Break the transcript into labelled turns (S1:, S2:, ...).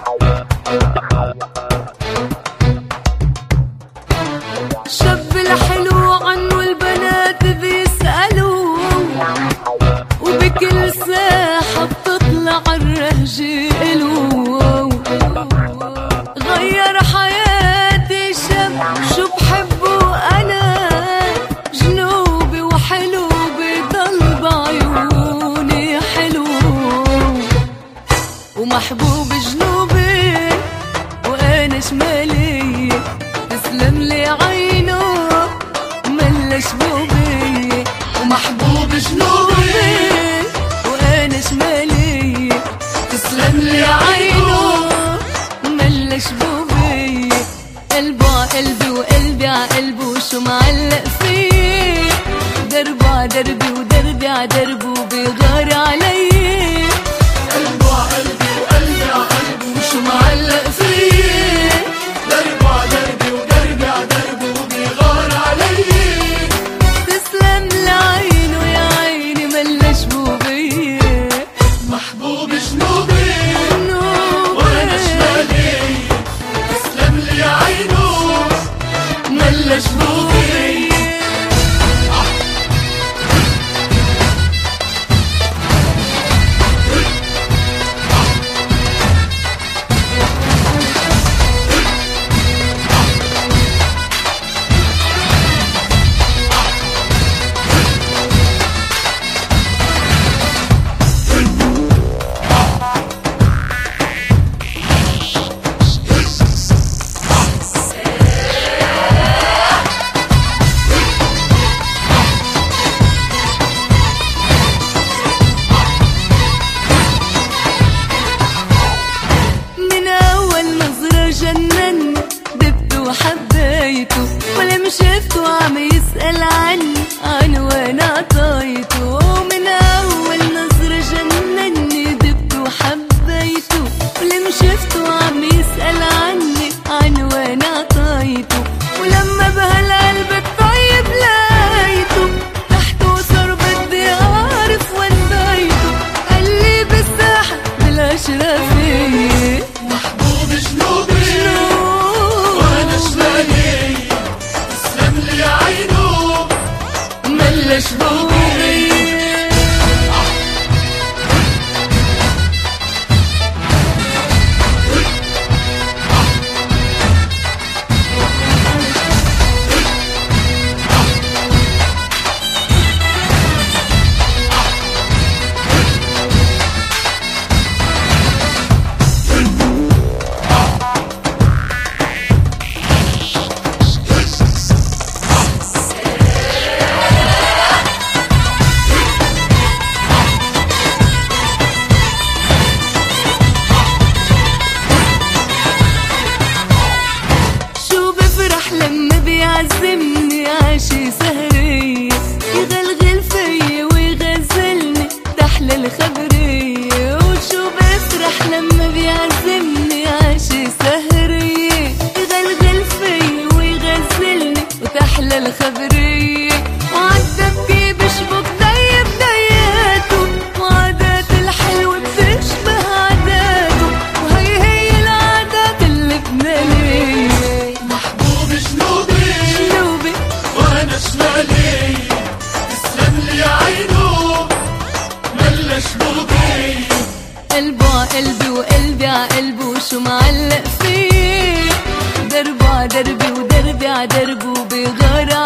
S1: شاب الحلو عنه البنات بيسألوا، وبكل ساحة بتطلع الرجال. غير حياتي شاب شو بحبه أنا، جنوبي وحلو بضل بعيوني حلو، ومحبوب جنوبي وأنا شمالي، تسلم لي عينه ملا شبوبي. ومحبوب جنوبي وأنا شمالي، تسلم لي عينه ملا شبوبي. قلبه ع قلبي وقلبي ع قلبه، شو معلق فيه، دربه ع دربي ودربي ع دربه بيغار علي. قلبه ع قلبي وقلبي ع قلبه، شو معلق فيه، دربه ع دربي ودربي ع دربه بيغار علي. تسلم لعينه يا عيني ملا شبوبي. محبوب جنوبي وانا شمالي، تسلم لي عينه ملا شبوبي. جنن دبته وحبيته، ولما شفته عم يسأل عني عنوان عطيته. من أول نظرة جنني دبته وحبيته، ولما شفته عم يسأل عني عنوان عطيته. ولما بهالقلب الطيب لقيته، تحته صار بدي أعرف وين بيته. قال لي بالساحة بالأشرفية. محبوب جنوبي وانا شمالي، تسلم لي عينه ملا شبوبي. لما بيعزمني عشي سهرية، يغلغل فيا ويغزلني تحلى الخبرية. وشو بفرح لما بيعزمني عشي سهرية، يغلغل فيا ويغزلني وتحلى الخبرية. وعالدبكي بشبك ديب دياته، وعادات الحلوة بتشبه عاداته، وهي هي العادات اللبنانية. جنوبي
S2: وانا شمالي، تسلم لي عينه ملا شبوبي.
S1: قلبه ع قلبي وقلبي ع قلبه، شو معلق فيه، دربه ع دربي ودربي ع دربه بيغار